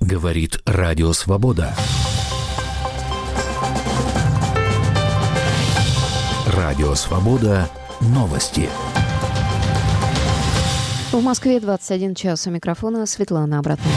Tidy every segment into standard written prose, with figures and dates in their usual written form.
Говорит Радио Свобода. Радио Свобода. Новости. В Москве 21 час. У микрофона Светлана Обратная.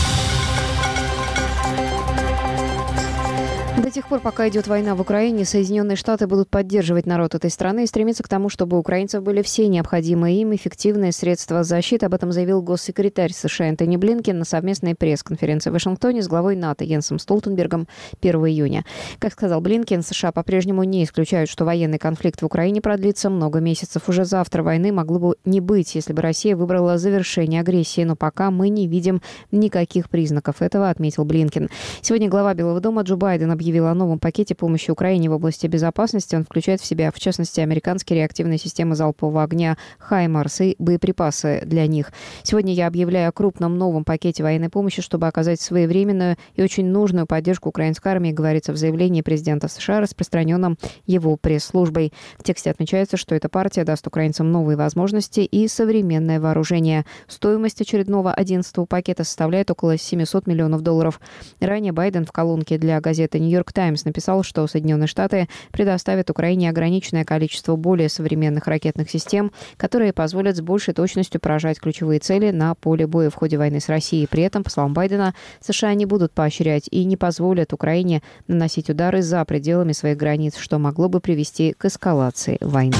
До тех пор, пока идет война в Украине, Соединенные Штаты будут поддерживать народ этой страны и стремиться к тому, чтобы у украинцев были все необходимые им эффективные средства защиты. Об этом заявил госсекретарь США Энтони Блинкен на совместной пресс-конференции в Вашингтоне с главой НАТО Йенсом Столтенбергом 1 июня. Как сказал Блинкен, США по-прежнему не исключают, что военный конфликт в Украине продлится много месяцев. Уже завтра войны могло бы не быть, если бы Россия выбрала завершение агрессии. Но пока мы не видим никаких признаков этого, отметил Блинкен. Сегодня глава Белого дома Джо Байден объявил о новом пакете помощи Украине в области безопасности. Он включает в себя, в частности, американские реактивные системы залпового огня «Хаймарс» и боеприпасы для них. Сегодня я объявляю о крупном новом пакете военной помощи, чтобы оказать своевременную и очень нужную поддержку украинской армии, говорится в заявлении президента США, распространенном его пресс-службой. В тексте отмечается, что эта партия даст украинцам новые возможности и современное вооружение. Стоимость очередного 11-го пакета составляет около $700 миллионов. Ранее Байден в колонке для газеты «Нью-Йорк Таймс» написал, что Соединенные Штаты предоставят Украине ограниченное количество более современных ракетных систем, которые позволят с большей точностью поражать ключевые цели на поле боя в ходе войны с Россией. При этом, по словам Байдена, США не будут поощрять и не позволят Украине наносить удары за пределами своих границ, что могло бы привести к эскалации войны.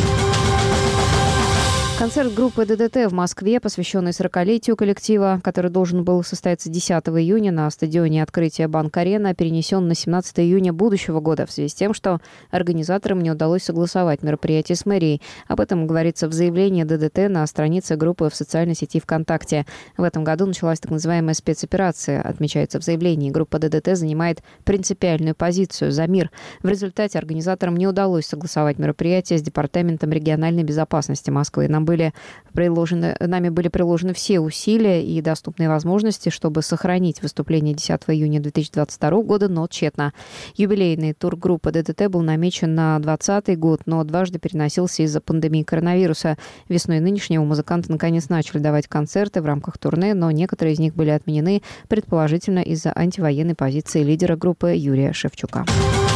Концерт группы ДДТ в Москве, посвященный 40-летию коллектива, который должен был состояться 10 июня на стадионе открытия Банк-Арена, перенесен на 17 июня будущего года в связи с тем, что организаторам не удалось согласовать мероприятие с мэрией. Об этом говорится в заявлении ДДТ на странице группы в социальной сети ВКонтакте. В этом году началась так называемая спецоперация, отмечается в заявлении. Группа ДДТ занимает принципиальную позицию за мир. В результате организаторам не удалось согласовать мероприятие с Департаментом региональной безопасности Москвы. Нами были приложены все усилия и доступные возможности, чтобы сохранить выступление 10 июня 2022 года, но тщетно. Юбилейный тур группы ДДТ был намечен на 2020 год, но дважды переносился из-за пандемии коронавируса. Весной нынешнего музыканты наконец начали давать концерты в рамках турне, но некоторые из них были отменены, предположительно из-за антивоенной позиции лидера группы Юрия Шевчука.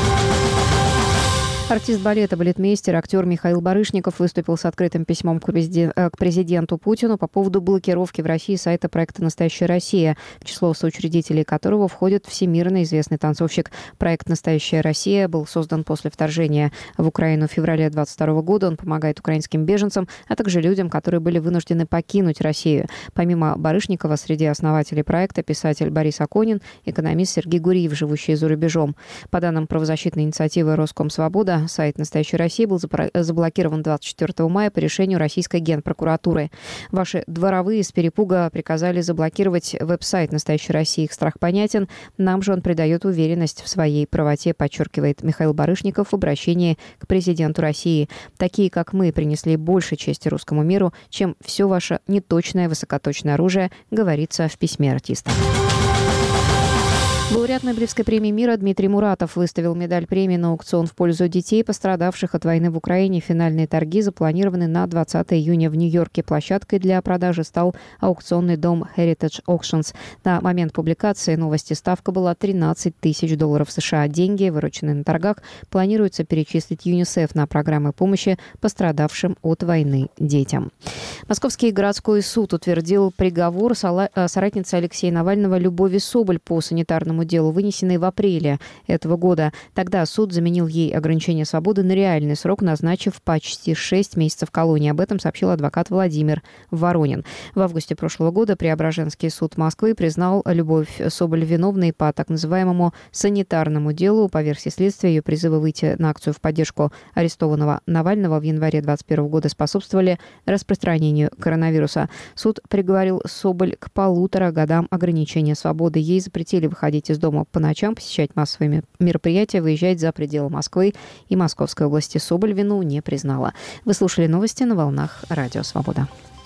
Артист балета, балетмейстер, актер Михаил Барышников выступил с открытым письмом к президенту Путину по поводу блокировки в России сайта проекта «Настоящая Россия», в число соучредителей которого входит всемирно известный танцовщик. Проект «Настоящая Россия» был создан после вторжения в Украину в феврале 2022 года. Он помогает украинским беженцам, а также людям, которые были вынуждены покинуть Россию. Помимо Барышникова, среди основателей проекта писатель Борис Аконин, экономист Сергей Гуриев, живущий за рубежом. По данным правозащитной инициативы «Роскомсвобода», сайт «Настоящей России» был заблокирован 24 мая по решению российской генпрокуратуры. Ваши дворовые с перепуга приказали заблокировать веб-сайт «Настоящей России». Их страх понятен. Нам же он придает уверенность в своей правоте, подчеркивает Михаил Барышников в обращении к президенту России. Такие, как мы, принесли больше чести русскому миру, чем все ваше неточное высокоточное оружие, говорится в письме артиста. Лауреат Нобелевской премии мира Дмитрий Муратов выставил медаль премии на аукцион в пользу детей, пострадавших от войны в Украине. Финальные торги запланированы на 20 июня в Нью-Йорке. Площадкой для продажи стал аукционный дом Heritage Auctions. На момент публикации новости ставка была $13 тысяч США. Деньги, вырученные на торгах, планируется перечислить ЮНИСЕФ на программы помощи пострадавшим от войны детям. Московский городской суд утвердил приговор соратнице Алексея Навального Любови Соболь по санитарному делу, вынесенный в апреле этого года. Тогда суд заменил ей ограничение свободы на реальный срок, назначив почти 6 месяцев колонии. Об этом сообщил адвокат Владимир Воронин. В августе прошлого года Преображенский суд Москвы признал Любовь Соболь виновной по так называемому санитарному делу. По версии следствия, ее призывы выйти на акцию в поддержку арестованного Навального в январе 2021 года способствовали распространению коронавируса. Суд приговорил Соболь к 1,5 годам ограничения свободы. Ей запретили выходить из дома по ночам, посещать массовые мероприятия, выезжать за пределы Москвы и Московской области. Соболь вину не признала. Вы слушали новости на волнах Радио Свобода.